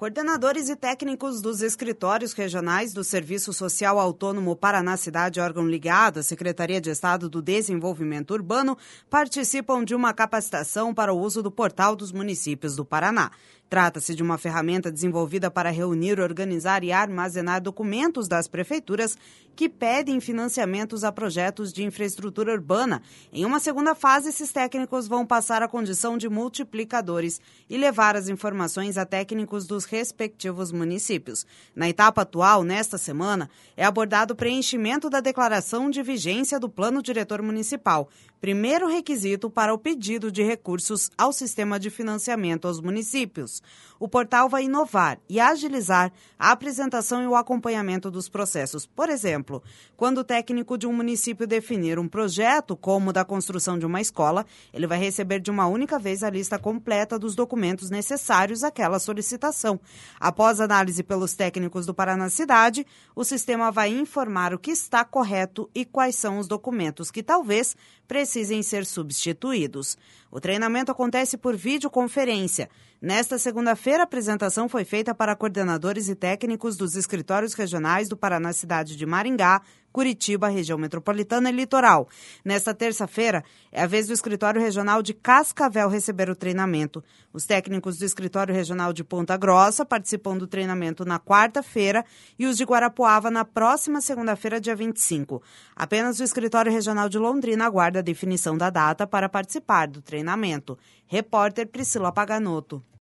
Coordenadores e técnicos dos escritórios regionais do Serviço Social Autônomo Paraná Cidade, órgão ligado à Secretaria de Estado do Desenvolvimento Urbano, participam de uma capacitação para o uso do Portal dos Municípios do Paraná. Trata-se de uma ferramenta desenvolvida para reunir, organizar e armazenar documentos das prefeituras que pedem financiamentos a projetos de infraestrutura urbana. Em uma segunda fase, esses técnicos vão passar a condição de multiplicadores e levar as informações a técnicos dos respectivos municípios. Na etapa atual, nesta semana, é abordado o preenchimento da declaração de vigência do Plano Diretor Municipal, primeiro requisito para o pedido de recursos ao sistema de financiamento aos municípios. O portal vai inovar e agilizar a apresentação e o acompanhamento dos processos. Por exemplo, quando o técnico de um município definir um projeto, como o da construção de uma escola, ele vai receber de uma única vez a lista completa dos documentos necessários àquela solicitação. Após análise pelos técnicos do Paraná Cidade, o sistema vai informar o que está correto e quais são os documentos que talvez precisem ser substituídos. O treinamento acontece por videoconferência. Nesta segunda-feira, a apresentação foi feita para coordenadores e técnicos dos escritórios regionais do Paraná Cidade de Maringá, Curitiba, região metropolitana e litoral. Nesta terça-feira, é a vez do escritório regional de Cascavel receber o treinamento. Os técnicos do escritório regional de Ponta Grossa participam do treinamento na quarta-feira e os de Guarapuava na próxima segunda-feira, dia 25. Apenas o escritório regional de Londrina aguarda a definição da data para participar do treinamento. Repórter Priscila Paganoto.